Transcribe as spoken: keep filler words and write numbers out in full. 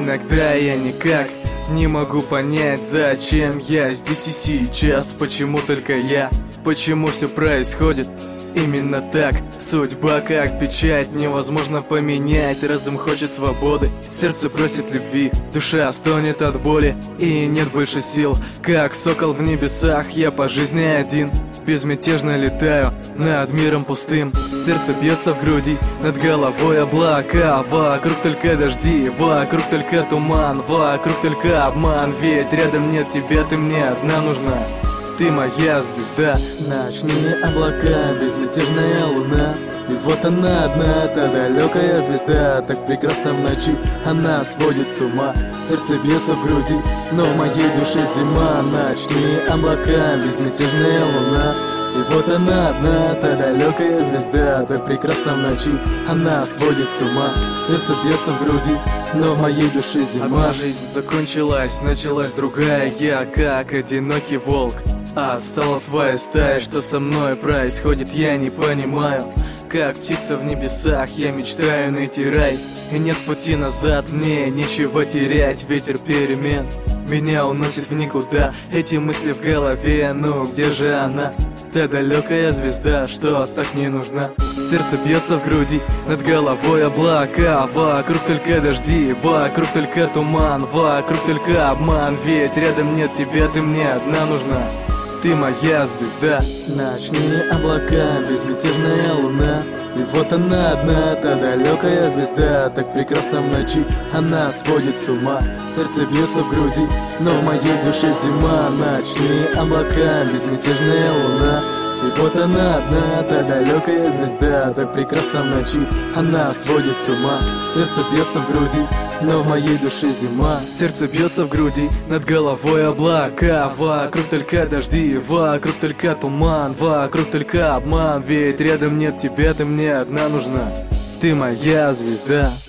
иногда я никак не могу понять, зачем я здесь и сейчас. Почему только я, почему все происходит именно так. Судьба как печать, невозможно поменять. Разум хочет свободы, сердце просит любви, душа стонет от боли и нет больше сил. Как сокол в небесах, я по жизни один, безмятежно летаю над миром пустым. Сердце бьется в груди, над головой облака, вокруг только дожди, вокруг только туман, вокруг только обман. Ведь рядом нет тебя, ты мне одна нужна, ты моя звезда. Ночные облака, безмятежная луна, и вот она одна, та далекая звезда. Так прекрасна в ночи, она сводит с ума. Сердце бьется в груди, но в моей душе зима. Ночные облака, безмятежная луна, и вот она одна, та далекая звезда. Так прекрасна в ночи, она сводит с ума. Сердце бьется в груди, но в моей душе зима. Одна жизнь закончилась, началась другая. Я как одинокий волк отстал от своей стаи. Что со мной происходит, я не понимаю. Как птица в небесах, я мечтаю найти рай. И нет пути назад, мне нечего терять. Ветер перемен меня уносит в никуда. Эти мысли в голове, ну где же она? Та далекая звезда, что так не нужна. Сердце бьется в груди, над головой облака, вокруг только дожди, вокруг только туман, вокруг только обман. Ведь рядом нет тебя, ты мне одна нужна, ты моя звезда. Ночные облака, безмятежная луна, и вот она одна, та далекая звезда. Так прекрасна в ночи, она сводит с ума. Сердце бьется в груди, но в моей душе зима. Ночные облака, безмятежная луна, и вот она одна, та далекая звезда. Так прекрасна в ночи, она сводит с ума. Сердце бьется в груди, но в моей душе зима. Сердце бьется в груди, над головой облака, вокруг только дожди, вокруг только туман, вокруг только обман. Ведь рядом нет тебя, ты мне одна нужна, ты моя звезда.